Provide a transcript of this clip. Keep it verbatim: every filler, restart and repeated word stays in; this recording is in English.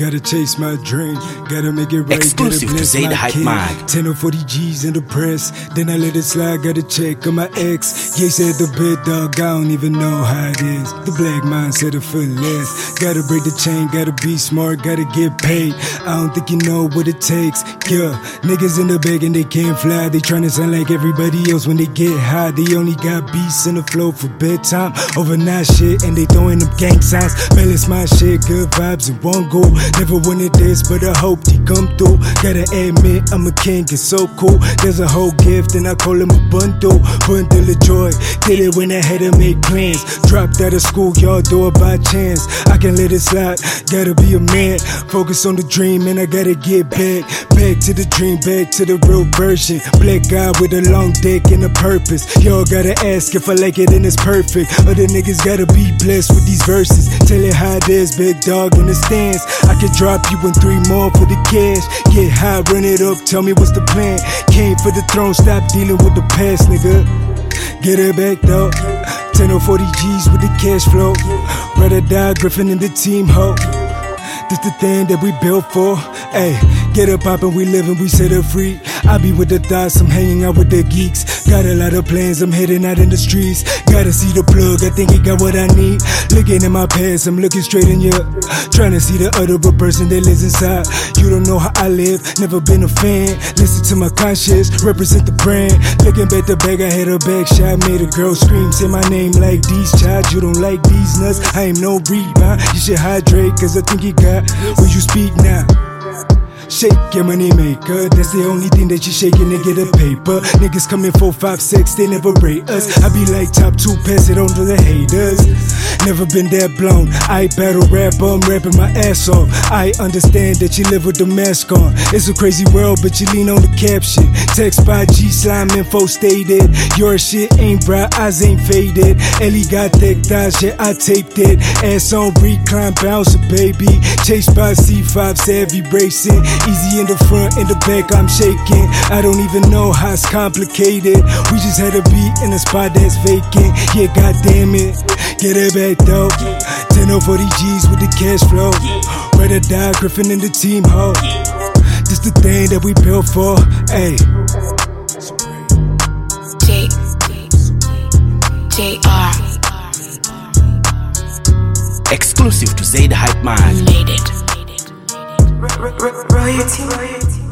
Gotta chase my dream, gotta make it right. Exclusive to Zaid Hype Mag. ten or forty G's in the press, then I let it slide. Gotta check on my ex. Yeah, said the bed dog, I don't even know how it is. The black mindset of for less. Gotta break the chain, gotta be smart, gotta get paid. I don't think you know what it takes. Yeah, niggas in the bag and they can't fly. They tryna sound like everybody else when they get high. They only got beats in the flow for bedtime. Overnight shit and they throwing them gang signs. Balance my shit, good vibes and one go. Never wanted this, but I hope he come through. Gotta admit, I'm a king, it's so cool. There's a whole gift and I call him a bundle. Bundle of joy, did it when I had to make plans. Dropped out of school, y'all do it by chance. I can let it slide, gotta be a man. Focus on the dream and I gotta get back. Back to the dream, back to the real version. Black guy with a long dick and a purpose. Y'all gotta ask if I like it and it's perfect. Other niggas gotta be blessed with these verses. Tell it how it is, big dog in the stands. I can drop you in three more for the cash. Get high, run it up, tell me what's the plan. Came for the throne, stop dealing with the past, nigga. Get it back though. ten or forty G's with the cash flow. Rather die, Griffin in the team, ho. This the thing that we built for. Ayy, get up poppin', we livin', we set up free. I be with the thoughts, I'm hanging out with the geeks. Got a lot of plans, I'm heading out in the streets. Gotta see the plug, I think he got what I need. Looking at my past, I'm looking straight in your. Trying to see the other person that lives inside. You don't know how I live, never been a fan. Listen to my conscience, represent the brand. Looking back the bag, I had a back shot. Made a girl scream, say my name like these child. You don't like these nuts, I ain't no rebound. You should hydrate, cause I think you got when you speak now. Shake your money maker, that's the only thing that you shaking to get a paper. Niggas coming four, five, six, they never rate us. I be like top two, pass it on to the haters. Never been that blown, I battle rapper, I'm rapping my ass off. I understand that you live with the mask on. It's a crazy world, but you lean on the caption. Text by G Slime info stated. Your shit ain't bright, eyes ain't faded. Ellie got thick thighs, yeah, I taped it. Ass on recline, bounce baby. Chased by C five, savvy racing. Easy in the front, in the back, I'm shaking. I don't even know how it's complicated. We just had a beat in a spot that's vacant. Yeah, goddamn it, get it back though. ten or forty G's with the cash flow. Rather die, Griffin in the team, ho. This the thing that we built for, ayy. J J R Exclusive to Zaid Hype Man. Made it. Royalty.